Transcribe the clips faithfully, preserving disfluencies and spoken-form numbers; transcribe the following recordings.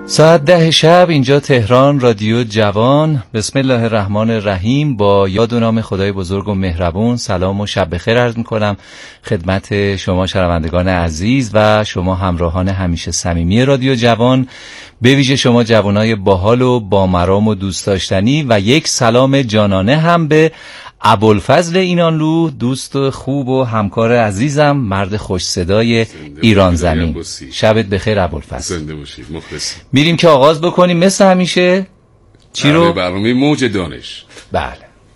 ساعت ده شب اینجا تهران، رادیو جوان. بسم الله الرحمن الرحیم. با یاد و نام خدای بزرگ و مهربون سلام و شب بخیر عرض میکنم خدمت شما شنوندگان عزیز و شما همراهان همیشه صمیمی رادیو جوان، به ویژه شما جوانای باحال و با مرام و دوست داشتنی، و یک سلام جانانه هم به ابوالفضل اینانلو، دوست خوب و همکار عزیزم، مرد خوش صدای ایران زمین. شبت بخیر ابوالفضل. زنده باشید. مخلص. میریم که آغاز بکنیم مثل همیشه. چی رو؟ برنامه موج دانش. بله.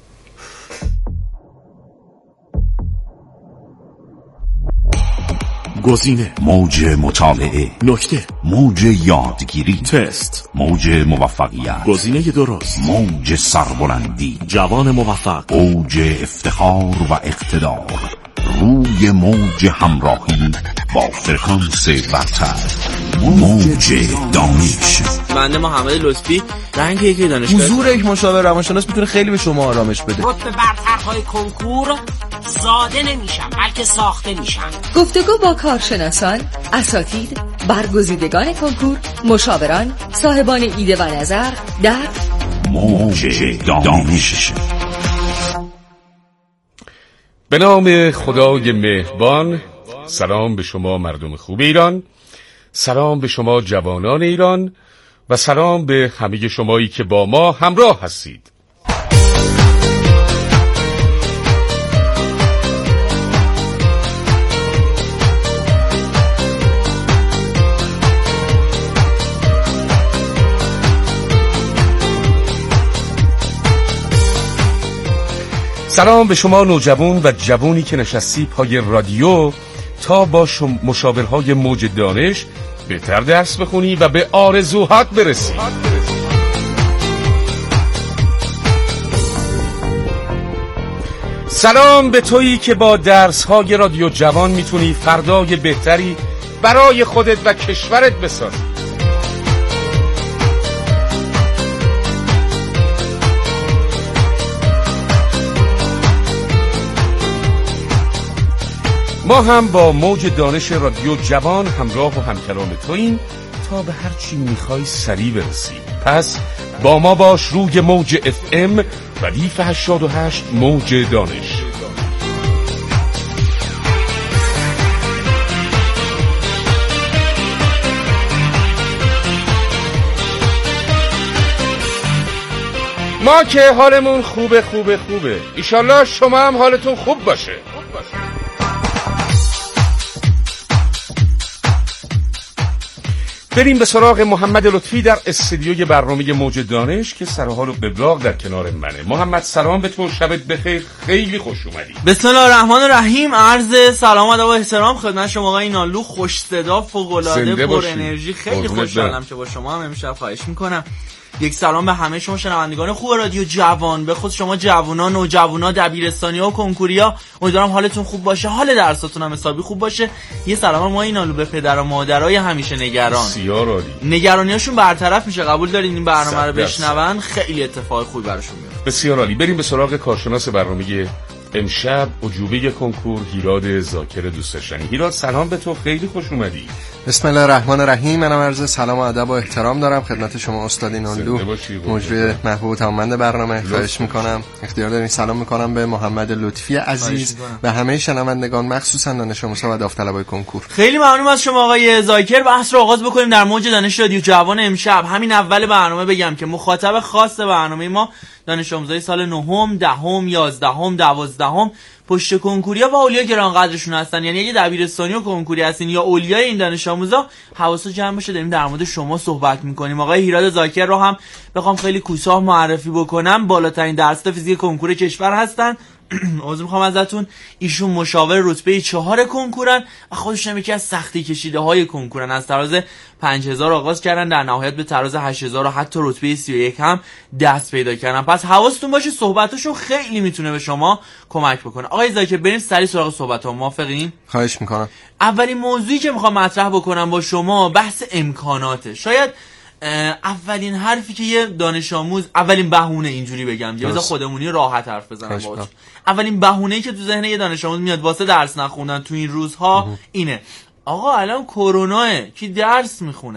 گزینه، موج مطالعه، نکته، موج یادگیری، تست، موج موفقیت، گزینه درست، موج سربلندی، جوان موفق، اوج افتخار و اقتدار، روی موج همراهی با فرکانس برتر، موج دانش. بنده محمد لطفی، رنگ یکی دانشگاه. حضور یک مشاور روانشناس میتونه خیلی به شما آرامش بده. رتبه برترهای کنکور ساده نمیشن بلکه ساخته میشن. گفتگو با کارشناسان، اساتید، برگزیدگان کنکور، مشاوران، صاحبان ایده و نظر در موج دانش. به نام خدای مهربان. سلام به شما مردم خوب ایران، سلام به شما جوانان ایران و سلام به همه شمایی که با ما همراه هستید. سلام به شما نوجوان و جوانی که نشستی پای رادیو تا با مشاورهای موج دانش بهتر درس بخونی و به آرزوهات برسی. سلام به تویی که با درسهای رادیو جوان میتونی فردای بهتری برای خودت و کشورت بسازی. ما هم با موج دانش رادیو جوان همراه و همکلام توییم تا به هر چی میخوای سریع برسی. پس با ما باش روی موج اف ام ردیف هشتاد و هشت موج دانش. ما که حالمون خوبه خوبه خوبه، ایشالله شما هم حالتون خوب باشه. بریم به سراغ محمد لطفی در استودیوی برنامه موج دانش که سر حال و قبلاق در کنار منه. محمد سلام به تو، شبت بخیر، خیلی خوش اومدی. بسم الله الرحمن الرحیم. عرض سلام و ادب و احترام خدمت شما آقای اینانلو، خوش صدا، فوق العاده، پر انرژی. خیلی خوشحالم که با شما هم امشب خواهش میکنم. یک سلام به همه شما شنوندگان خوب رادیو جوان، به خود شما جوانان و جوونا، دبیرستانی‌ها و کنکوریا. امیدوارم حالتون خوب باشه، حال درساتون هم حسابی خوب باشه. یه سلام ما اینالو به پدر و مادرای همیشه نگران. بسیار عالی. نگرانیاشون برطرف میشه. قبول دارین این برنامه رو بشنون؟ خیلی اتفاق خوبی براشون میاد. بسیار عالی. بریم به سراغ کارشناس برنامه امشب، عجوبه کنکور، هیراد زاکر دوست داشتنی. هیراد سلام به تو، خیلی خوش اومدی. بسم الله الرحمن الرحیم. منم عرض سلام و ادب و احترام دارم خدمت شما استاد اینانلو، مجری محبوب و توانمند برنامه. خواهش میکنم اختیار دارین. سلام میکنم به محمد لطفی عزیز و همه شنوندگان، مخصوصا دانش آموزها و داوطلبای کنکور. خیلی ممنونم از شما آقای زاکر. بحث رو آغاز بکنیم در موج دانش رادیو جوان امشب. همین اول برنامه بگم که مخاطب خاص برنامه ما دانش آموزای سال نهم، دهم، یازدهم، دوازدهم پشت کنکوریا و اولیا گرانقدرشون هستن. یعنی اگه دبیرستانی و کنکوری هستین یا اولیای این دانش آموزا، حواستون جمع باشه، داریم در مورد شما صحبت میکنیم. آقای هیراد زاکر رو هم بخوام خیلی کوتاه معرفی بکنم، بالاترین درس فیزیک کنکور کشور هستن. عذر میخوام ازتون. ایشون مشاور رتبه چهار کنکورن و خودشون یکی از سختی کشیده های کنکورن. از تراز پنج هزار آغاز کردن، در نهایت به تراز هشت هزار و حتی رتبه سی و یک هم دست پیدا کردن. پس حواستون باشه، صحبتاشون خیلی میتونه به شما کمک بکنه. آقای زاکر بریم سریع سراغ صحبت ها، موافقین؟ خواهش میکنم. اولین موضوعی که میخوام مطرح بکنم با شما بحث امکاناته. شاید اولین حرفی که یه دانش آموز، اولین بهونه اینجوری بگم، بذار خودمونی راحت حرف بزنم باهاش، اولین بهونه‌ای که تو ذهن یه دانش آموز میاد واسه درس نخوندن تو این روزها اینه: آقا الان کروناه، کی درس میخونه؟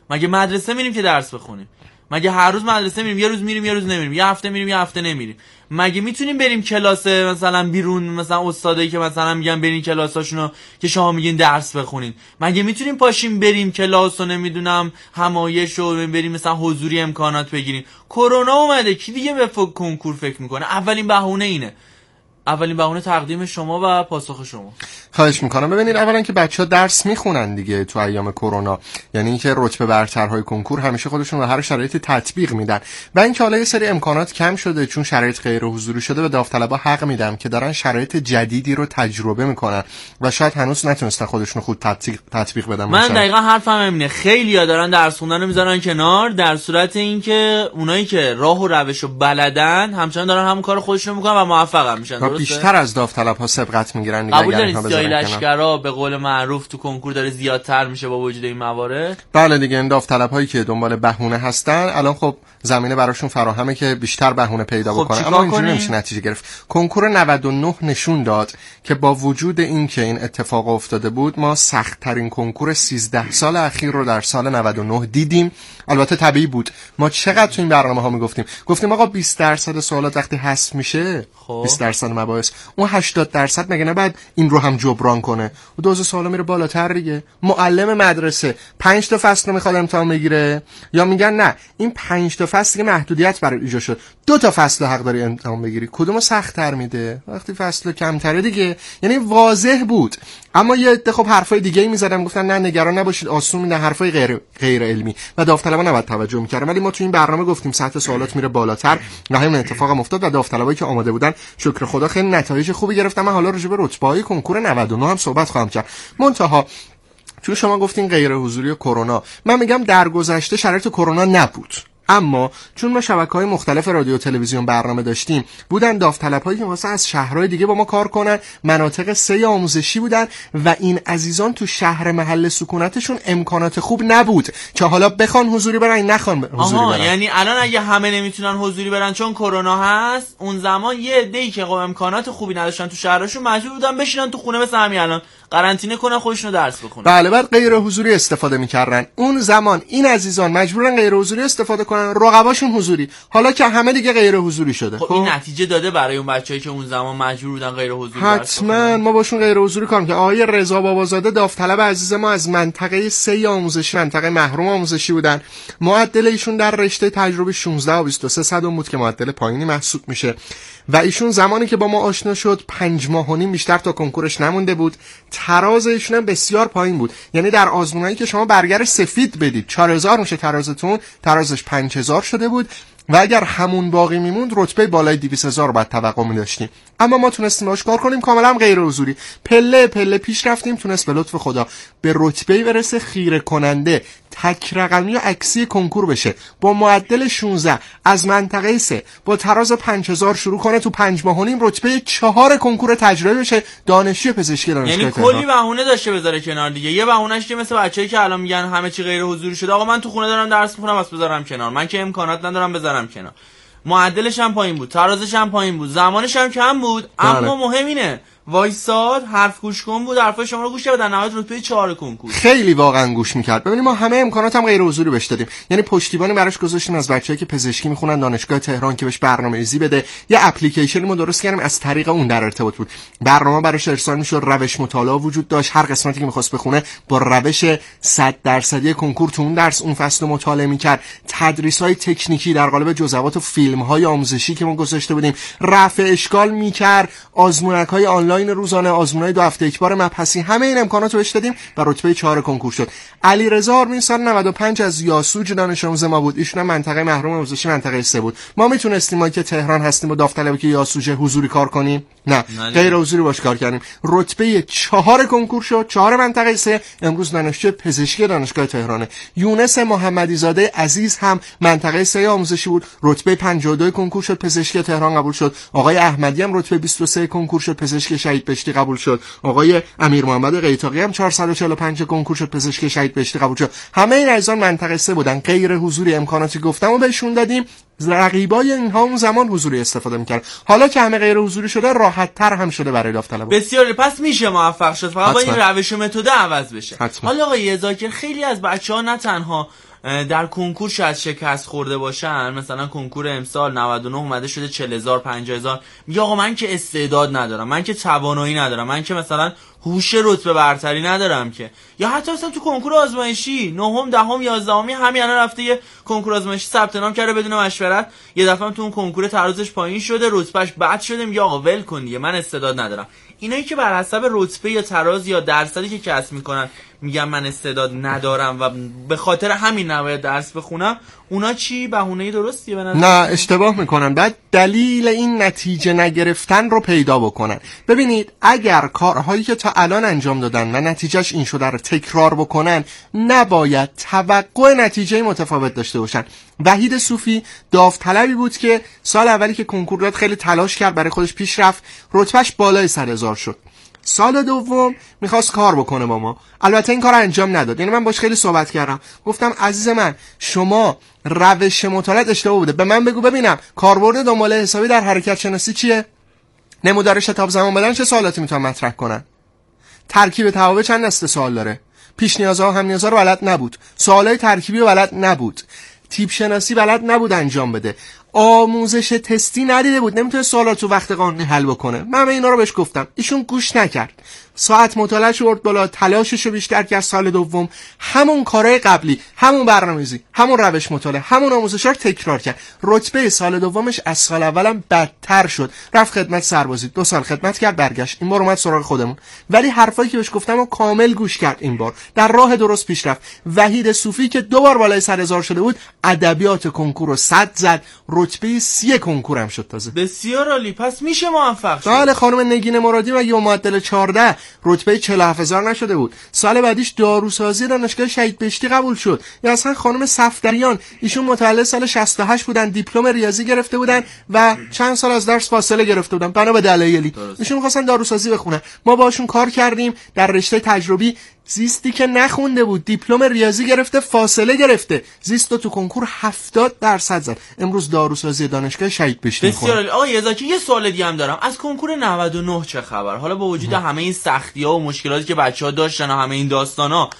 مگه مدرسه میریم که درس بخونیم؟ مگه هر روز مدرسه میریم؟ یه روز میریم یه روز نمیریم، یه هفته میریم یه هفته نمیریم. مگه میتونیم بریم کلاس مثلا بیرون، مثلا استادایی که مثلا میگن برین کلاساشونو که شما میگین درس بخونین؟ مگه میتونیم پاشیم بریم کلاس و نمیدونم همایش و بریم مثلا حضوری امکانات بگیریم؟ کرونا اومده، کی دیگه به کنکور فکر میکنه؟ اولین بهونه اینه، اولین بهونه تقدیم شما و پاسخ شما. خواهش میکنم. ببینید اولا که بچه‌ها درس میخونن دیگه تو ایام کرونا، یعنی اینکه رتبه برترهای کنکور همیشه خودشون رو هر شرایطی تطبیق میدن و اینکه حالا یه سری امکانات کم شده چون شرایط غیر حضوری شده، به داوطلبا حق میدم که دارن شرایط جدیدی رو تجربه میکنن و شاید هنوز نتونستن خودشون خود تطبیق تطبیق بدن. من دقیقاً حرفم همینه، خیلی‌ها دارن درس خوندن رو میذارن کنار، در صورت اینکه اونایی که راه و روشو بلدن همچنان دارن همون کارو خودشون میکنن و موفق هم میشن. درسته؟ بیشتر از داوطلب‌ها سبقت میگیرن دیگه. قبول دارید سیای لشکرا به قول معروف تو کنکور داره زیادتر میشه با وجود این موارد؟ بله دیگه، این داوطلب‌هایی که دنبال بهونه هستن الان خب زمینه براشون فراهمه که بیشتر بهونه پیدا خب بکنن، اما اینجوری نمیشه نتیجه گرفت. کنکور نود و نه نشون داد که با وجود این که این اتفاق افتاده بود، ما سخت ترین کنکور سیزده سال اخیر رو در سال نود و نه دیدیم. البته طبیعی بود. ما چقدر تو این برنامه ها میگفتیم گفتیم آقا بیست درصد سوالات وقتی حذف میشه، خب. بیست درصد مباحث، اون هشتاد درصد مگه نباید این رو هم جبران کنه؟ و دوز سوالا میره بالاتر دیگه. معلم مدرسه پنج تا فصل رو میخواد امتحان بگیره، یا میگن نه این پنج تا فصل دیگه محدودیت برای ایجاد شد، دو تا فصل حق داری امتحان بگیری، کدومو سخت تر میده وقتی فصل کمتره دیگه؟ یعنی واضح بود. اما یه عده خب حرفای دیگه‌ای میزدن، گفتن نه نگران نباشید آسون میده، حرفای غیر غیر علمی و داوطلبا نباید توجه میکردن. ولی ما تو این برنامه گفتیم سطح سوالات میره بالاتر و همین اتفاق هم افتاد و داوطلبایی که آماده بودن شکر خدا خیلی نتایج خوبی گرفتن. من حالا راجع به رتبه‌های کنکور نود و نه هم صحبت خواهم کرد. منتها چون شما گفتین غیر حضوری و کرونا، من میگم در گذشته شرایط کرونا نبود، اما چون ما شبکه‌های مختلف رادیو و تلویزیون برنامه داشتیم، بودن داوطلب‌هایی که واسه از شهرهای دیگه با ما کار کنن، مناطق سه آموزشی بودن و این عزیزان تو شهر محل سکونتشون امکانات خوب نبود که حالا بخوان حضوری برن نخوان حضوری آها، برن. یعنی الان اگه همه نمیتونن حضوری برن چون کرونا هست، اون زمان یه عده‌ای که خب امکانات خوبی نداشتن تو شهرشون مجبور بودن بشینن تو خونه مثل همین الان قرنطینه کنن خودشونو درس بخونن. بله، بعد غیر حضوری استفاده می‌کردن. اون زمان این عزیزان مجبورن غیر حضوری استفاده کنن، رقباشون حضوری. حالا که همه دیگه غیر حضوری شده، خب, خب این نتیجه داده برای اون بچه‌ای که اون زمان مجبور بودن غیر حضوری درس بخونن. حتما ما باشون غیر حضوری کار می‌کردیم. آقای رضا بابازاده داوطلب عزیز ما از منطقه سه آموزشی، منطقه محروم آموزشی بودن. معدل ایشون در رشته تجربی شانزده و بیست و سه صدم بود که معدل پایینی محسوب میشه و ایشون زمانی که با ما آشنا شد پنج ماه و نیم بیشتر تا کنکورش نمونده بود. تراز ایشون هم بسیار پایین بود، یعنی در آزمونایی که شما برگر سفید بدید چهار هزار میشه ترازتون، ترازش پنج هزار شده بود و اگر همون باقی میموند رتبه بالای دویست هزار رو بعد توقع می‌داشتیم. اما ما تونستیم باش کار کنیم کاملا غیر حضوری، پله پله پیش رفتیم، تونست به لطف خدا به رتبه‌ای برسه خیره کننده، تک رقمی و عکسی کنکور بشه، با معدل شانزده از منطقه سه با تراز پنج هزار شروع کنه، تو پنج ماه و نیم رتبه چهار کنکور تجربی بشه، دانشجوی پزشکی دانشگاه یعنی کلی بهونه داشته بذاره کنار دیگه. یه بهونهش که مثل بچه‌ای که الان میگن همه چی غیر حضوری شده، آقا من تو خونه دارم درس می‌خونم واسه بذارم کنار، من که امکانات ندارم بذارم کنار. معدلش هم پایین بود، ترازش هم پایین بود، زمانش هم کم بود، اما مهم اینه وایساد، حرف گوش کن بود، حرفای شما رو گوش کرد، در نهایت رتبه چهار کنکور خیلی واقعا گوش میکرد. ببینید ما همه امکانات هم غیر حضوری بهش دادیم، یعنی پشتیبانی براش گذاشتیم از بچه‌ای که پزشکی میخونن دانشگاه تهران که بهش برنامه‌ریزی بده. یه اپلیکیشنی ما درست کردیم از طریق اون در ارتباط بود، برنامه براش ارسال میشد، روش مطالعه وجود داشت، هر قسمتی که میخواست بخونه با روش صد درصدی کنکور تو اون درس اون فصل مطالعه میکرد. تدریس‌های تکنیکی در قالب جزوات و فیلم‌های آموزشی که ما گذاشته بودیم، رفع اشکال میکرد، آزمونک‌های آنلاین روزانه، آزمونای دو هفته یک بار مبحثی، همه این امکانات رو بهش دادیم و رتبه چهار کنکور شد. علیرضا آرمین سال نود و پنج از یاسوج دانش آموز ما بود، ایشون منطقه محروم آموزشی منطقه سه بود. ما میتونستیم ما که تهران هستیم و داوطلبی که یاسوج حضوری کار کنیم؟ نه, نه غیر حضوری باش کار کردیم. رتبه چهار کنکور شد، چهار منطقه سه، امروز دانشجو پزشکی دانشگاه تهرانه. یونس محمدی زاده عزیز هم منطقه سه آموزشی بود، رتبه پنجاه و دو کنکور شد، پزشکی تهران قبول شد. آقای احمدی هم رتبه بیست و سه کنکور شد، پزشکی شهید بهشتی قبول شد. آقای امیر محمد قیتاقی هم چهارصد و چهل و پنج کنکور شد، پزشکی شهید بهشتی قبول شد. همه این عزیزان منطقه سه بودن، غیر حضوری امکاناتی گفتم و بهشون دادیم. رقیبای اینها اون زمان حضوری استفاده می‌کرد، حالا که همه غیر حضوری شده راحت‌تر هم شده برای داوطلبان. بسیار پس میشه موفق شد، فقط با این روش و متد عوض بشه. حتما. حالا آقای ذاکر خیلی از بچه‌ها نه تنها در کنکور شاید شکست خورده باشن، مثلا کنکور امسال نود و نه اومده شده چهل هزار پنجاه هزار، میگه آقا من که استعداد ندارم، من که توانایی ندارم، من که مثلا هوش رتبه برتری ندارم که. یا حتی مثلا تو کنکور آزمایشی نهم دهم یازدهمی همین الان رفته یه کنکور آزمایشی ثبت نام کرده بدون مشورت، یه دفعه تو اون کنکور ترازش پایین شده، رتبهش بد شده، میگه آقا ول کن دیگه من استعداد ندارم. اینایی که بر حسب رتبه یا تراز یا درصدی که کسب میکنن میگن من استعداد ندارم و به خاطر همین نباید درس بخونم، اونا چی بهونه درستیه به نظر؟ نه اشتباه میکنن. بعد دلیل این نتیجه نگرفتن رو پیدا بکنن. ببینید اگر کارهایی که تا الان انجام دادن و نتیجهش این شده رو تکرار بکنن، نباید توقع نتیجه متفاوت داشته باشن. وحید صوفی داوطلبی بود که سال اولی که کنکور داد خیلی تلاش کرد، برای خودش پیش رفت، رتبهش بالای صد هزار شد. سال دوم میخواست کار بکنه با ما، البته این کار انجام نداد. یعنی من باش خیلی صحبت کردم، گفتم عزیز من شما روش مطالعات اشتباه بوده، به من بگو ببینم کاربرد دنباله حسابی در حرکت شناسی چیه؟ نمودار شتاب زمان بدن چه سوالاتی میتونن مطرح کنن؟ ترکیب توابع چند دسته سوال داره؟ پیش نیازها و هم نیازها رو بلد نبود، سوالای ترکیبی رو بلد نبود، تیپ شناسی بلد نبود انجام بده، آموزش تستی ندیده بود، نمیتونه سوالات تو وقت قانونی حل بکنه. من به اینا رو بهش گفتم، ایشون گوش نکرد. ساعت مطالعه‌اش برد بالا، تلاشش رو بیشتر کرد. سال دوم همون کارهای قبلی، همون برنامه‌ریزی، همون روش مطالعه، همون آموزش‌ها رو تکرار کرد. رتبه سال دومش از سال اولم بدتر شد. رفت خدمت سربازی، دو سال خدمت کرد، برگشت. این بار اومد سراغ خودمون، ولی حرفایی که بهش گفتم رو کامل گوش کرد. این بار در راه درست پیش رفت. وحید صوفی که دو بار بالای صد هزار شده بود، ادبیات کنکور رو صد زد، رتبه سی کنکور هم شد تازه. بسیار عالی، پس میشه موفق شد. بله خانم نگین مرادی مگه معدل چهارده رتبه چهل و هفت هزار نشده بود؟ سال بعدیش داروسازی دانشگاه شهید بهشتی قبول شد. یا اصلا خانم صفدریان، ایشون متولد سال شصت و هشت بودن، دیپلم ریاضی گرفته بودن و چند سال از درس فاصله گرفته بودن بنا به دلایلی. ایشون می‌خواستن داروسازی بخونن، ما باشون کار کردیم در رشته تجربی. زیستی که نخونده بود، دیپلم ریاضی گرفته، فاصله گرفته، زیست تو کنکور هفتاد درصد زد. امروز داروسازی دانشگاه شهید بهشتی می‌خونه. بسیار آقا یزاکی، یه سوال دیگه هم دارم. از کنکور نود و نه چه خبر؟ حالا با وجود همه این سختی‌ها و مشکلاتی که بچه‌ها داشتن و همه این داستانا،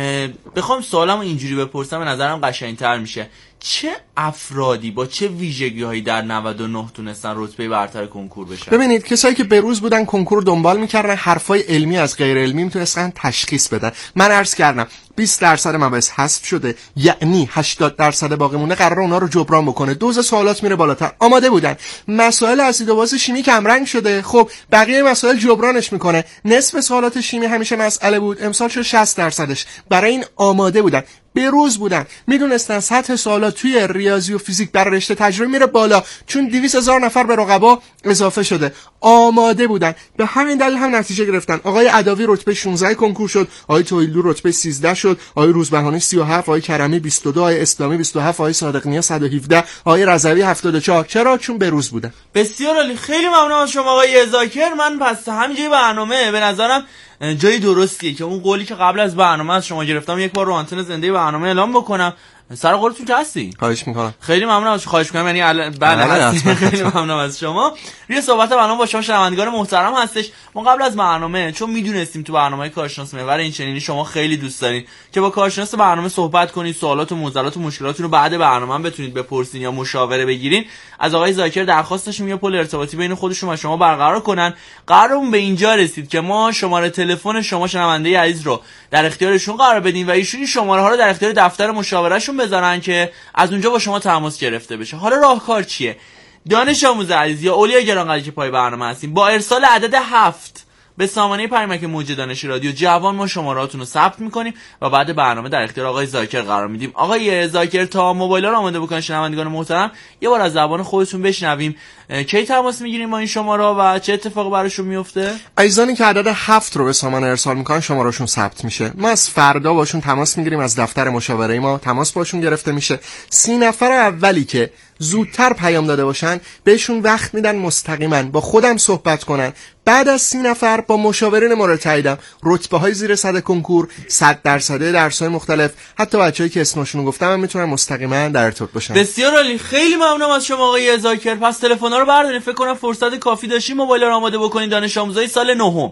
بخوام سوالمو اینجوری بپرسم به نظرم قشنگ‌تر میشه. چه افرادی با چه ویژگی‌هایی در نود و نه تونستن رتبه برتر کنکور بشن؟ ببینید کسایی که بروز بودن کنکور دنبال می‌کردن، حرفای علمی از غیر علمی میتونستن تشخیص بدن. من عرض کردم بیست درصد مباحث حذف شده، یعنی هشتاد درصد باقی مونده قراره اونا رو جبران بکنه. دوز سوالات میره بالاتر. آماده بودن. مسائل اسید و باز شیمی کم رنگ شده، خب بقیه مسائل جبرانش میکنه. نصف سوالات شیمی همیشه مسئله بود، امسال شد شصت درصدش. برای این آماده بودن، بروز بودن، میدونستن سطح سوالات توی ریاضی و فیزیک برای رشته تجربی میره بالا، چون دویست هزار نفر به رقبا اضافه شده. آماده بودن، به همین دلیل هم نتیجه گرفتن. آقای عدوی رتبه شانزده کنکور شد، آقای تویلو رتبه سیزده شد، آقای روزبهانی سی و هفت، آقای کرمی بیست و دو، آقای اسلامی بیست و هفت، آقای صادق نیا صد و هفده، آقای رضوی هفتاد و چهار. چرا؟ چون بروز بودن. بسیار عالی، خیلی ممنونم از شما آقای ذاکر. من پس همینجوری برنامه به نظرم جای درستیه که اون قولی که قبل از برنامه از شما گرفتم یک بار رو آنتن زنده برنامه اعلام بکنم. سر قولتون که هستی؟ خواهش میکنم. خیلی ممنونم از خواهش میکنم، یعنی ال... بله هستی. خیلی ممنونم از شما. روی صحبت برنامه با شما شنوندگان محترم هستش. ما قبل از برنامه چون میدونستیم تو برنامه کارشناس محور این چنینی شما خیلی دوست دارین که با کارشناس برنامه صحبت کنید، سوالات و معضلات و مشکلاتتون رو بعد برنامه هم بتونید بپرسین یا مشاوره بگیرین، از آقای ذاکر درخواست داشتیم یه پل ارتباطی بین خودشون و شما برقرار کنن. قرارمون به اینجا رسید که ما شماره تلفن شما شنونده عزیز رو در اختیارشون قرار بدیم و ایشون شماره ها رو در اختیار دفتر مشاورهشون بذارن که از اونجا با شما تماس گرفته بشه. حالا راهکار چیه؟ دانش آموز عزیز یا اولیا گرانقدری که پای برنامه هستیم، با ارسال عدد هفت به سامانه پیامک موج دانش رادیو جوان ما شمارهاتون رو ثبت میکنیم و بعد برنامه در اختیار آقای ذاکر قرار میدیم. آقای ذاکر تا موبایل رو آماده بکنن شنوندگان محترم، یه بار از زبان خودتون بشنویم کی تماس میگیریم با این شماره و چه اتفاقی براشون میفته؟ عزیزانی که عدد هفت رو به سامانه ارسال میکنن شمارهشون ثبت میشه. ما از فردا باشون تماس میگیریم، از دفتر مشاوره ما تماس باشون گرفته میشه. سی نفر اولی که زودتر پیام داده باشن بهشون وقت میدن مستقیما با خودم صحبت کنن. بعد از سی نفر با مشاورین مورد تاییدم رتبه های زیر صد کنکور، صد درصد درس های مختلف، حتی بچه‌ای که اسمشون رو گفتم هم میتونن مستقیما در ارتباط باشن. بسیار عالی، خیلی ممنونم از شما آقای ذاکر. پس تلفن‌ها رو بردارین، فکر کنم فرصت کافی داشتین موبایل رو آماده بکنین. دانش آموزای سال نهم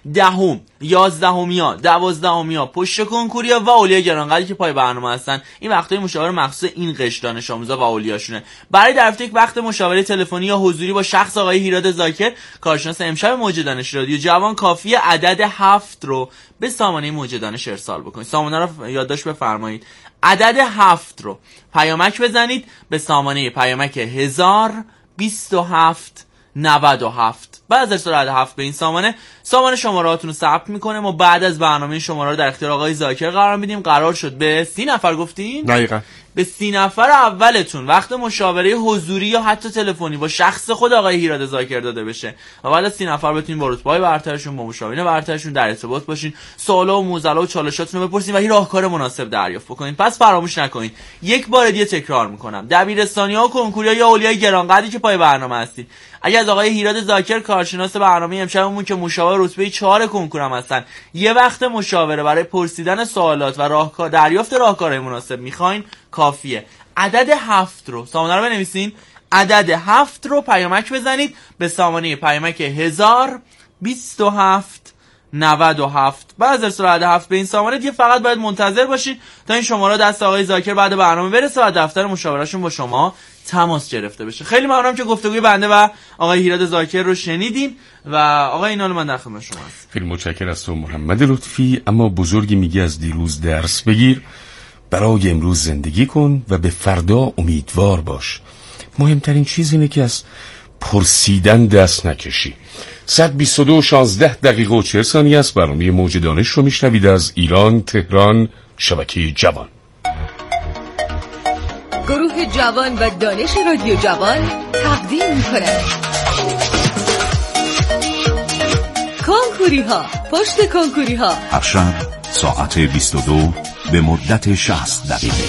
دهم، یازدهمیا، دوازدهمیا پشت کنکوریا و اولیای گرانقدری که پای برنامه هستن. این وقتای مشاوره مخصوص این قشر دانش آموزا و اولیاشونه. برای دریافت یک وقت مشاوره تلفنی یا حضوری با شخص آقای هیراد زاکر کارشناس امشب موج دانش رادیو جوان کافی عدد هفت رو به سامانه موج دانش ارسال بکنید. سامانه رو یادداشت بفرمایید. عدد هفت رو پیامک بزنید به سامانه پیامک هزار بیست و هفت نود و هفت. بعد از ارسال عدد هفت به این سامانه، سامانه شمارهاتون رو ثبت میکنه. ما بعد از برنامه شماره رو در اختیار آقای زاکر قرار میدیم. قرار شد به سی نفر گفتین؟ دقیقاً به سی نفر اولتون وقت مشاوره حضوری یا حتی تلفنی با شخص خود آقای هیراد زاکر داده بشه و بعد از سی نفر بتونین با رتبه‌های برترشون، با مشاورین برترشون در ارتباط باشین، سوالا و موزلا و چالشاتون رو بپرسین و این راهکار مناسب دریافت بکنین. پس فراموش نکنین، یک بار دیگه تکرار میکنم، دبیرستانی‌ها و کنکوریا یا اولیای گرانقدری که پای برنامه هستین، اگه از آقای هیراد زاکر کارشناس برنامه امشبمون که مشاور رتبه چهار کنکور هم هستن یه وقت مشاوره برای پرسیدن سوالات و راهکار دریافت راهکارهای مناسب میخواین، کافیه عدد هفت رو سامانه رو بنویسین. عدد هفت رو پیامک بزنید به سامانه پیامک هزار بیست و هفت نود و هفت. بعد از ارسال عدد هفت به این سامانه دیگه فقط باید منتظر باشید تا این شماره دست آقای زاکر بعد برنامه برسه و دفتر مشاورهشون با شما تماس گرفته بشه. خیلی ممنونم که گفتگوی بنده و آقای هیراد زاکر رو شنیدین و آقای اینال من در خدمت شما هستم. خیلی متشکرم از تو محمد لطفی. اما بزرگی میگه از دیروز درس بگیر، برای امروز زندگی کن و به فردا امیدوار باش. مهمترین چیز اینه که از پرسیدن دست نکشی. صد و بیست و دو شانزده دقیقه و چهل ثانیه است. برنامه موج دانش رو میشنوید از ایران تهران، شبکه جوان. گروه جوان و دانش رادیو جوان تقدیم می‌کند کنکوری ها پشت کنکوری ها، هر شب ساعت بیست و دو به مدت شصت دقیقه.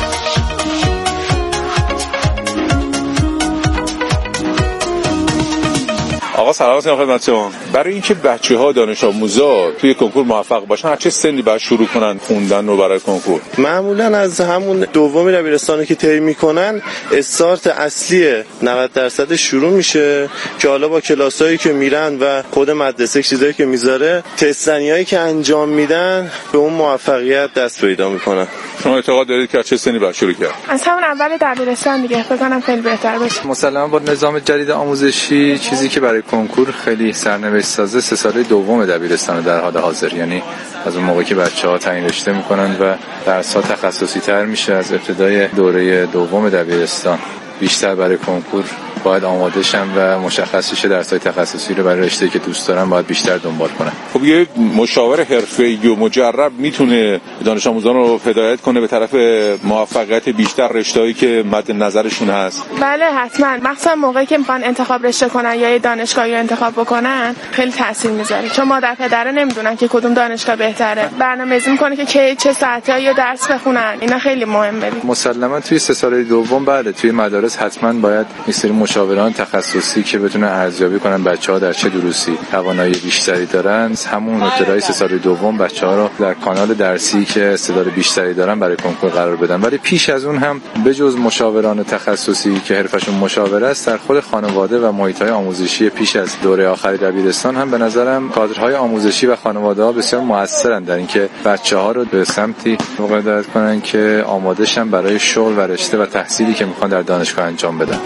آقا سلام خدمت شما. برای اینکه بچه‌ها دانش آموزا توی کنکور موفق باشن هر چه سنی باید شروع کنن خوندن رو برای کنکور؟ معمولا از همون دومی دبیرستانی که طی میکنن استارت اصلی نود درصد شروع میشه که حالا با کلاسایی که میرن و خود مدرسه چیزایی که میذاره تستنیایی که انجام میدن به اون موفقیت دست پیدا میکنن. شما اعتقاد دارید که چه سنی باید شروع کرد؟ از همون اول دبیرستان دیگه فکر کنم خیلی بهتر باشه. مثلا با نظام جدید آموزشی چیزی که برای کنکور خیلی سرنوشت سازه سه ساله دوم دبیرستان در حال حاضر، یعنی از اون موقعی که بچه‌ها تعیین رشته میکنن و درس‌ها تخصصی تر میشه از ابتدای دوره دوم دبیرستان. بیشتر برای کنکور باید آماده شن و مشخص بشه درس‌های تخصصی رو برای رشته‌ای که دوست دارن باید بیشتر دنبال کنن. خب یه مشاور حرفه‌ای و مجرب میتونه دانش آموزان رو هدایت کنه به طرف موفقیت بیشتر رشته‌ای که مد نظرشون هست؟ بله حتما، مخصوصا موقعی که میخوان انتخاب رشته کنن یا یه دانشگاهی رو انتخاب بکنن خیلی تاثیر میذاره، چون مادر پدر نمیدونن که کدوم دانشگاه بهتره. برنامه‌ریزی میکنه که چه چه ساعتایی درس بخونن، اینا خیلی مهمه. مسلماً توی سه ساله دوم بله توی مدارس حتما باید یه سری مشاوران تخصصی که بتونن ارزیابی کنن بچه‌ها در چه دروسی توانایی بیشتری دارن، همون ابتدای سه سال دوم بچه‌ها رو در کانال درسی که استعداد بیشتری دارن برای کنکور قرار بدن. ولی پیش از اون هم بجز مشاوران تخصصی که حرفشون مشاوره است، در خود خانواده و محیط‌های آموزشی پیش از دوره آخری دبیرستان هم به نظرم کادرهای آموزشی و خانواده‌ها بسیار موثرن در اینکه بچه‌ها رو به سمتی هدایت کنن که آماده شن برای شغل و رشته و تحصیلی که می‌خوان در دانشگاه انجام بدن.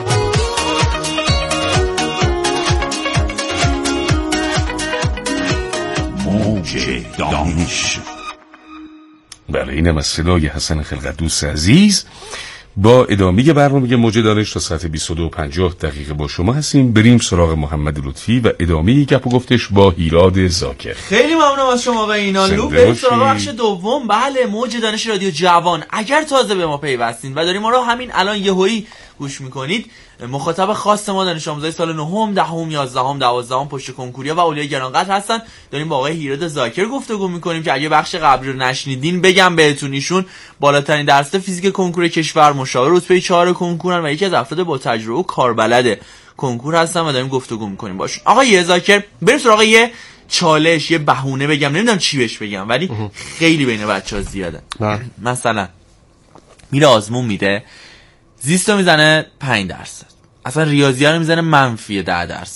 موج دانش. بله اینم از صدای حسن خلقت‌دوست عزیز. با ادامه برنامه موج دانش تا ساعت بیست و دو و پنجاه دقیقه با شما هستیم. بریم سراغ محمد لطفی و ادامه گپ و گفتش با هیراد زاکر. خیلی ممنونم از شما آقای اینالو. بریم سراغ بخش دوم. بله موج دانش رادیو جوان. اگر تازه به ما پیوستین و داریم ما رو همین الان یهویی گوش میکنید، مخاطب خاص ما دانش آموزای سال نهم، دهم، یازدهم، دوازدهم پشت کنکوریا و اولیای گرانقدر هستن. داریم با آقای هیراد زاکر گفتگو میکنیم که اگه بخش قبلی رو نشنیدین بگم بهتون، ایشون بالاترین درس فیزیک کنکور کشور، مشاور رتبه چهار کنکورن و یکی از افراد با تجربه و کاربلد کنکور هستن و داریم گفتگو میکنیم باشون. آقای زاکر بریم سراغ یه چالش، یه بهونه بگم، نمیدونم چی بهش بگم ولی خیلی بین بچه‌ها زیاده. مثلا میره آزمون میده، زیستو میزنه پنج درصد، اصلا ریاضی رو میزنه منفی ده درصد،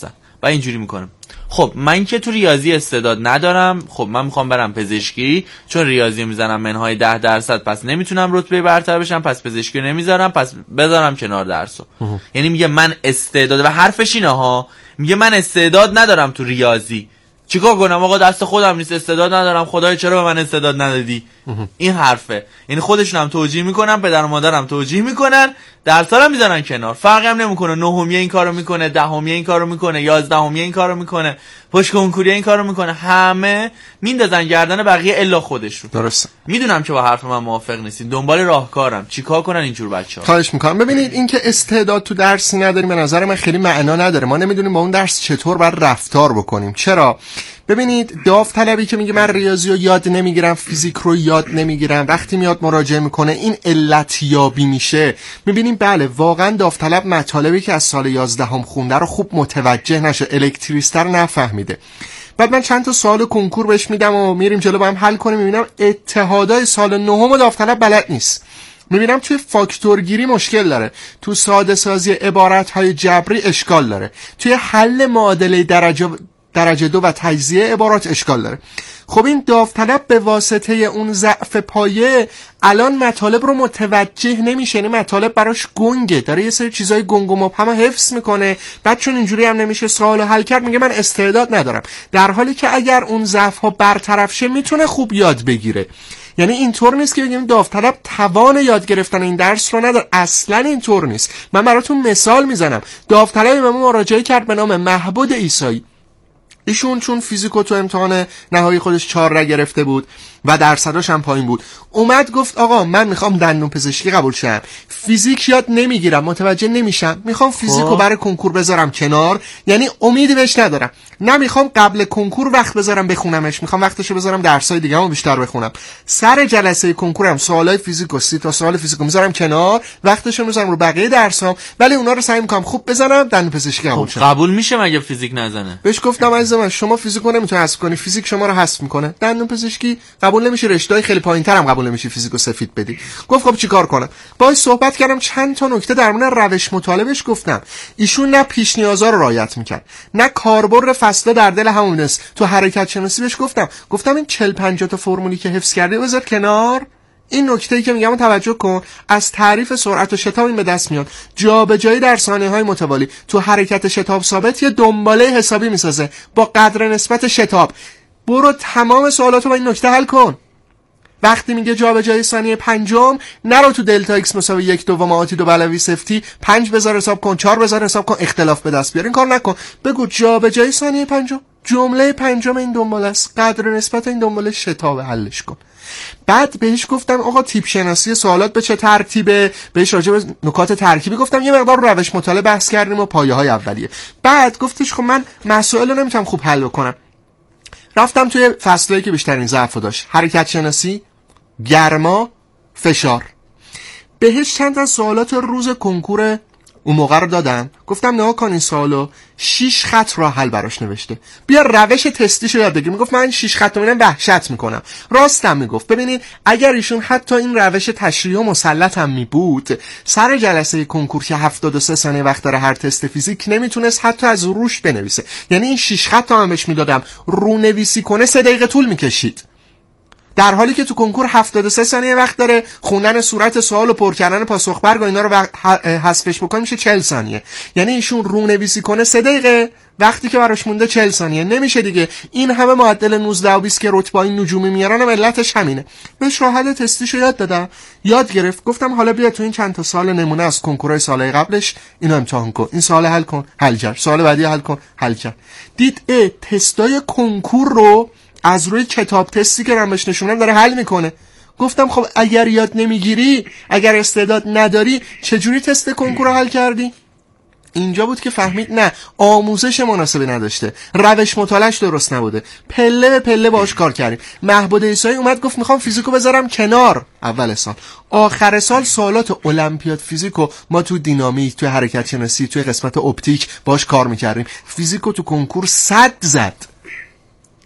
و اینجوری میکنم. خب من که تو ریاضی استعداد ندارم، خب من میخوام برم پزشکی، چون ریاضی میزنم منهای ده درصد پس نمیتونم رتبه برتر بشم، پس پزشکی نمیذارم، پس بذارم کنار درسو. یعنی میگه من استعداد، و حرفش اینه ها، میگه من استعداد ندارم تو ریاضی، چیکار کنم آقا؟ دست خودم نیست، استعداد ندارم، خدای چرا به من استعداد ندادی؟ این حرفه. یعنی خودشون هم توجیه میکنن، پدر و مادرم توجیه میکنن، درس‌ها رو میذارن کنار، فرقی هم نمیکنه نهمیه این کارو میکنه، دهمیه این کارو میکنه، یازدهمیه این کارو میکنه، پشت کنکوریه این کارو میکنه، همه میندازن گردن بقیه الا خودشون. درسته. میدونم که با حرف من موافق نیستین، دنبال راهکارم، چیکار کنن اینجور بچه‌ها؟ خواهش میکنم. ببینید این که استعداد تو درسی نداریم به نظر من خیلی معنا نداره. ما نمیدونیم با اون درس چطور باید رفتار بکنیم. چرا؟ ببینید داوطلبی که میگه من ریاضی رو یاد نمیگیرم، فیزیک رو یاد نمیگیرم، وقتی میاد مراجعه میکنه این علت یابی میشه. میبینیم بله واقعا داوطلب مطالبی که از سال یازدهم خونده رو خوب متوجه نشه، الکتریستر نفهمیده. بعد من چند تا سوال کنکور بهش میدم و میریم جلو با هم حل کنیم، میبینم اتحادای سال نهم داوطلب بلد نیست. میبینم توی فاکتورگیری مشکل داره، تو ساده سازی عبارت‌های جبری اشکال داره، توی حل معادله درجه درجه دو و تجزیه عبارات اشکال داره. خب این داوطلب به واسطه اون ضعف پایه الان مطالب رو متوجه نمیشه، یعنی مطالب براش گنگه، داره یه سری چیزای گنگ و مبهم حفظ میکنه، بعد چون اینجوری هم نمیشه سوالو حل کرد میگه من استعداد ندارم، در حالی که اگر اون ضعف ها برطرف شه میتونه خوب یاد بگیره. یعنی اینطور نیست که بگیم داوطلب توان یاد گرفتن این درس رو نداره، اصلا اینطور نیست. من براتون مثال میزنم. داوطلبی به ما مراجعه کرد به نام محبود عیسایی. ایشون چون فیزیکو تو امتحان نهایی خودش چهار نگرفته بود و درصداش هم پایین بود، اومد گفت آقا من میخوام دندون پزشکی قبول شم، فیزیک یاد نمیگیرم، متوجه نمیشم، میخوام فیزیکو برای کنکور بذارم کنار، یعنی امیدی بهش ندارم، نه میخوام قبل کنکور وقت بذارم بخونمش، میخوام وقتشو بذارم درسای دیگه‌مو بیشتر بخونم. سر جلسه کنکورم سوالای فیزیک و سی تا سوال فیزیکو میذارم کنار، وقتشو میذارم رو بقیه درسام، ولی اونا رو سعی میکنم خوب بزنم دندون پزشکی قبول شم. قبول میشه مگه فیزیک نزنه؟ بهش گفتم عزیز من شما فیزیکو نمیتونی حذف کنی، فیزیک شما رو حذف میکنه، دندون پزشکی قبول نمیشه، رشته‌های خیلی پایین‌تر هم قبول نمیشه فیزیکو سفید بدی. گفت خب چیکار کنم؟ باهاش صحبت کردم، چند تا نکته در مورد روش مطالبهش گفتم. ایشون نه پیش نیازا رو رعایت میکرد، نه کاربرد فصله در دل همون است. تو حرکت شناسی بهش گفتم گفتم این چهل پنجاه تا فرمولی که حفظ کرده بذار کنار. این نکته‌ای که میگم توجه کن، از تعریف سرعت و شتاب این به دست میاد. جابجایی در ثانیه‌های متوالی تو حرکت شتاب ثابت یه دنباله حسابی میسازه با قدر نسبت شتاب. برو تمام سوالاتو با این نکته حل کن. وقتی میگه جابجایی ثانیه پنجم، نرو تو دلتا ایکس مساوی یک دوم آتی دو علاوه سفتی پنج بذار حساب کن، چهار بذار حساب کن، اختلاف به دست بیار. این کار نکن. بگو جابجایی ثانیه پنجم جمله پنجم این دنباله است، قدر نسبت این دنباله شتاب حلش کن. بعد بهش گفتم آقا تیپ شناسی سوالات به چه ترتیبه، بهش راجع به نکات ترکیبی گفتم، یه مقدار روش مطالعه بحث کردیم و پایه‌های اولیه. بعد گفتش خب من مسائل رو نمیتونم خوب حل بکنم. رفتم توی فصلایی که بیشترین ضعف داشت، حرکت شناسی، گرما، فشار. بهش چند تا سوالات روز کنکور اون موقع رو دادم، گفتم نها کن این سوالو، شش خط راه حل براش نوشته، بیا روش تستیشو یاد بگیر. میگفت من شش خط رو میرم وحشت میکنم. راستم میگفت. ببینید اگر ایشون حتی این روش تشریح و مسلط هم میبود، سر جلسه کنکور که هفتاد و سه ثانیه وقت داره هر تست فیزیک نمیتونست حتی از روش بنویسه. یعنی این شش خط هم بهش میدادم رو نویسی کنه سه دقیقه طول میکشید، در حالی که تو کنکور هفتاد و سه ثانیه وقت داره، خوندن صورت سوال و پر کردن پاسخ برگ و اینا رو حذفش بکنه میشه چهل ثانیه. یعنی ایشون رو نویسی کنه سه دقیقه، وقتی که براش مونده چهل ثانیه. نمیشه دیگه. این همه معدل نوزده و بیست که رتبه نجومی میارن علتش همینه. بهش راه حل تستیشو یاد دادم، یاد گرفت. گفتم حالا بیا تو این چند تا سال نمونه از کنکورهای سالهای قبلش اینو امتحان کن، این سوال حل کن، حل کرد، سوال بعدی حل کن، حل کرد. دید اه تستای کنکور رو از روی کتاب تستی که من بهش نشونم داره حل میکنه. گفتم خب اگر یاد نمیگیری، اگر استعداد نداری، چجوری تست کنکور رو حل کردی؟ اینجا بود که فهمید نه، آموزش مناسبی نداشته، روش مطالعه‌اش درست نبوده. پله به پله باهاش کار کردیم. محبود عیسایی اومد گفت میخوام فیزیکو بذارم کنار اول سال. آخر سال سوالات المپیاد فیزیکو ما تو دینامیک، تو حرکت شناسی، تو قسمت اپتیک باهاش کار میکردیم. فیزیکو تو کنکور صد زد.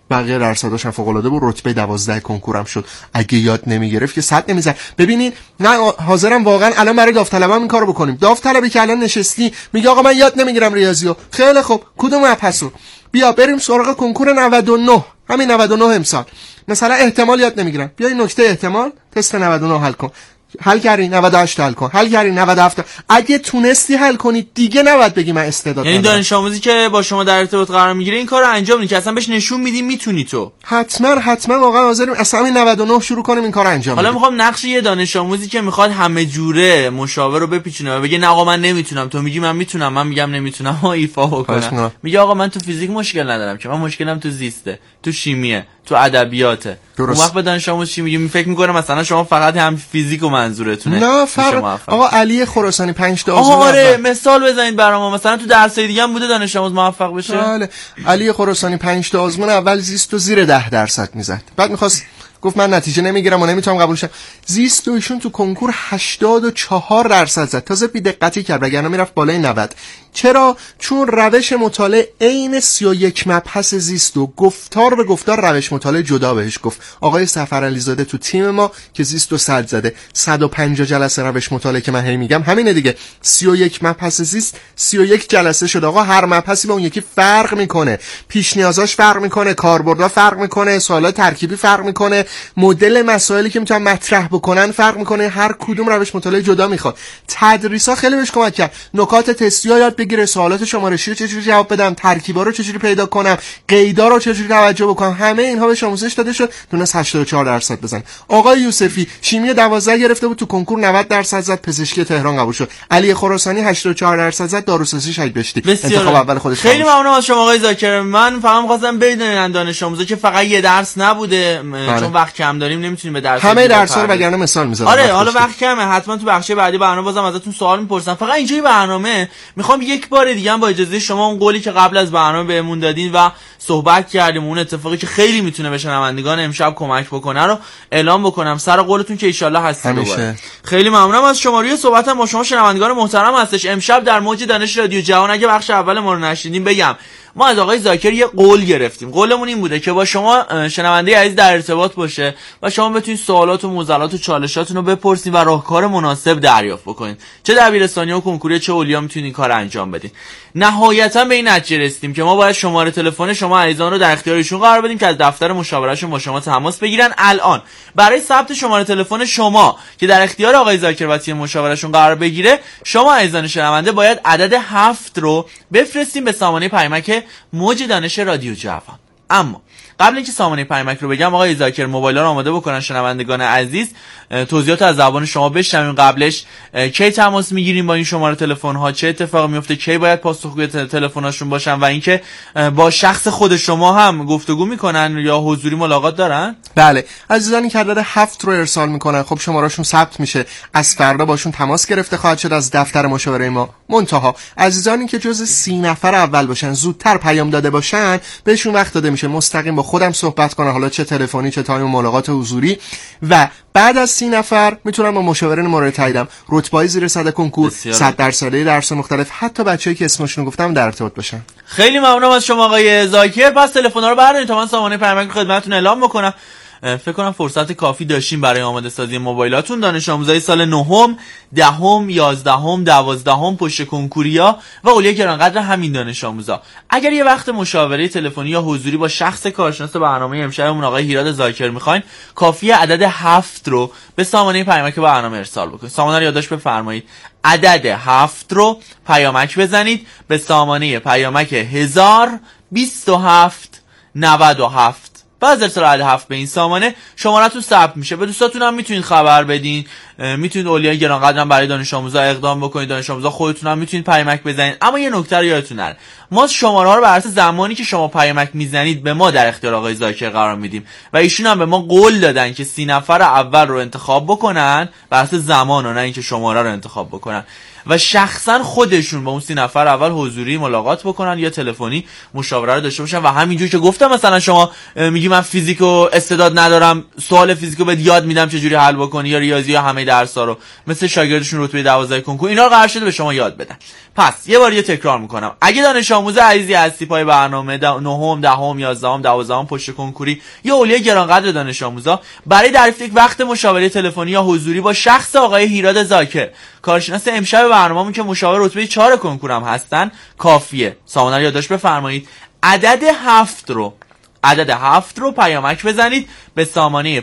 بقیه درصداش هم فوق العاده بود، رتبه دوازده کنکورم شد. اگه یاد نمیگرفت که صد نمیزد. ببینین نه حاضرم واقعا الان برای داوطلبام این کارو بکنیم. داوطلبی که الان نشستی میگه آقا من یاد نمیگیرم ریاضیو، خیلی خوب کدوم مبحثو؟ بیا بریم سراغ کنکور نود و نه، همین نود و نه امسال. مثلا احتمال یاد نمیگیرم، بیا این نکته احتمال تست نود و نه حل کن. حل کردی نود و هشت حل کن، حل کردی نود و هفت. اگه تونستی حل کنی دیگه نباید بگی من استعداد ندارم. یعنی دانش آموزی که با شما در ارتباط قرار میگیره این کارو انجام میدی که اصلا بهش نشون میدی میتونی تو؟ حتما حتما واقعا حاضریم اصلا همین نود و نه شروع کنیم این کارو انجام حالا بدیم. میخوام نقش یه دانش آموزی که میخواد همه جوره مشاور رو بپیچونه و بگه نه آقا من نمیتونم، تو میگی من میتونم، من میگم نمیتونم، ها ایفا بکنم. میگه آقا من تو فیزیک مشکل ندارم که، من مشکلم تو زیسته، تو شیمیه، تو ادبیاته. اون وقت به دانش آموز چی میگی؟ فکر میکنه مثلا شما فقط هم فیزیک و منظورتونه. نه فرق. آقا علی خراسانی پنج تا آزمون آره مثال بزنید برام، مثلا تو درسای دیگه هم بوده دانش آموز موفق بشه. بله علی خراسانی پنج تا آزمون اول زیست و زیر ده درصد میزد، بعد میخواست گفت من نتیجه نمیگیرم و نمیتونم قبول شم. زیست و ایشون تو کنکور هشتاد و چهار درصد زد، تازه بی دقتی کرد وگرنه میرفت بالای نود. چرا؟ چون روش مطالعه عین سی و یک مبحث زیست و گفتار به گفتار روش مطالعه جدا بهش گفت. آقای سفرعلی زاده تو تیم ما که زیست و صد زده، صد و پنجاه جلسه روش مطالعه که من هی میگم همینه دیگه. سی و یک مبحث زیست سی و یک جلسه شد. آقا هر مبحثی با اون یکی فرق میکنه، پیش نیازاش فرق میکنه، کاربردها فرق میکنه، سوالات ترکیبی فرق میکنه، مدل مسائلی که میتونن مطرح بکنن فرق میکنه، هر کدوم روش مطالعه جدا میخواد. تدریسا خیلی بهش کمک کرد. نکات تستی ها یاد بگیره، سوالات شمارشی رو چجوری جواب بدم، ترکیبا رو چجوری پیدا کنم، قیدا رو چجوری توجه بکنم، همه اینها بهش آموزش داده شد. تونست هشتاد و چهار درصد بزنه. آقای یوسفی شیمی دوازده گرفته بود، تو کنکور نود درصد زد، پزشکی تهران قبول شد. علی خراسانی هشتاد و چهار درصد زد، داروسازی شهید بهشتی انتخاب اول خودش. خیلی ممنونم از شما آقای زاکر. من فقط خواستم بدونم دانش آموزا که فقط یه درس نبوده، چون وقت کم داریم نمیتونیم به درس همه درس‌ها رو وگرنه مثال می‌زدم. آره حالا وقت کمه، حتما تو بخش بعدی برنامه بازم ازتون سوال می‌پرسم. فقط اینجای برنامه میخوام یک بار دیگه هم با اجازه شما اون قولی که قبل از برنامه بهمون دادین و صحبت کردیم، اون اتفاقی که خیلی میتونه به شنوندگان امشب کمک بکنه رو اعلام بکنم. سر قولتون که ان شاءالله هستید دوباره. خیلی ممنونم از شما. روی صحبتم با شما شنوندگان محترم هستش. امشب در موج دانش رادیو جوان اگه بخش اول ما رو نشیدین بگم ما از آقای زاکر یه قول گرفتیم. قولمون این بوده که با شما شنونده عزیز در ارتباط باشه و شما بتونید سوالات و معضلات و چالشاتون رو بپرسین و راهکار مناسب دریافت بکنین. چه دبیرستانی و کنکوری چه اولیا میتونین این کارو انجام بدین. نهایتا به این نتیجه رسیدیم که ما باید شماره تلفن شما عزیزان رو در اختیار ایشون قرار بدیم که از دفتر مشاورهشون با شما تماس بگیرن. الان برای ثبت شماره تلفن شما که در اختیار آقای زاکر و تیم مشاورهشون قرار بگیره، شما عزیزان شنونده باید عدد هفت رو بفرستین به سامانه پیامک موج دانش رادیو جوان. اما قبل اینکه سامانه پیامک رو بگم آقای زاکر موبایل رو آماده بکنن شنوندگان عزیز، توضیحات از زبان شما بشنویم. قبلش کی تماس میگیریم با این شماره تلفن ها، چه اتفاقی میفته، کی باید پاسخگوی تلفناشون باشن و اینکه با شخص خود شما هم گفتگو میکنن یا حضوری ملاقات دارن؟ بله عزیزانی که عدد هفت رو ارسال میکنن خب شمارهشون ثبت میشه، از فردا باشون تماس گرفته خواهد شد از دفتر مشاوره ما. منتها عزیزانی که جز سی نفر اول باشن، زودتر پیام داده باشن، بهشون وقت داده میشه مستقیم با خودم صحبت کنن، حالا چه تلفنی چه تایم ملاقات حضوری، و بعد از سی نفر میتونن با مشاورین مورد تعیینم رتبه‌ای زیر صد کنکور، صد درصدی درس مختلف، حتی بچه‌ای که اسمشون رو گفتم در ارتباط باشن. خیلی ممنونم از شما آقای زاکر. پس تلفن‌ها رو بردارید تا من سامانه پیامک خدمتتون اعلام بکنم. فکر کنم فرصت کافی داشتیم برای آماده سازی موبایلاتون. دانش آموزای سال نهم، دهم، یازدهم، دوازدهم پشت کنکوریا و اولیای گرانقدر همین دانش آموزا، اگر یه وقت مشاوره تلفنی یا حضوری با شخص کارشناس برنامه امشبمون آقای هیراد زاکر میخواین، کافیه عدد هفت رو به سامانه پیامک برنامه ارسال بکنید. سامانه رو یادداشت بفرمایید. عدد هفت رو پیامک بزنید به سامانه پیامک هزار و بیست و هفت نود و هفت. بعد از ارسال عدد هفت به این سامانه شماره‌تون ثبت میشه. به دوستاتون هم میتونید خبر بدین، میتونید اولیای گرانقدر هم برای دانش آموزا اقدام بکنید، دانش آموزا خودتون هم میتونید پیامک بزنید. اما یه نکته رو یادتون نره، ما شماره ها رو بر اساس زمانی که شما پیامک میزنید به ما در اختیار آقای زاکر قرار میدیم و ایشون هم به ما قول دادن که سی نفر اول رو انتخاب بکنن بر اساس زمان و نه اینکه شماره رو انتخاب بکنن و شخصا خودشون با اون سی نفر اول حضوری ملاقات بکنن یا تلفنی مشاوره رو داشته باشن. و همینجوری که گفتم مثلا شما میگی من فیزیکو استعداد ندارم، سوال فیزیکو بهت یاد میدم چجوری حل بکنی، یا ریاضی یا همه درس‌ها رو مثل شاگردشون رتبه دوازده کنکور اینا رو قرار شده به شما یاد بدن. پس یه بار یه تکرار میکنم، اگه دانش آموز عزیزی هستی پای برنامه نهم، دهم، یازدهم، دوازدهم پشت کنکوری یا اولیای گرانقدر دانش آموزا، برای دریافت یک وقت مشاوره تلفنی یا حضوری با شخص آقای هیراد زاکر، کارشناس امشب برنامه‌مون که مشاور رتبه چهار کنکورم هستن، کافیه. سامانه رو یادداشت بفرمایید. عدد هفت رو عدد هفت رو پیامک بزنید به سامانه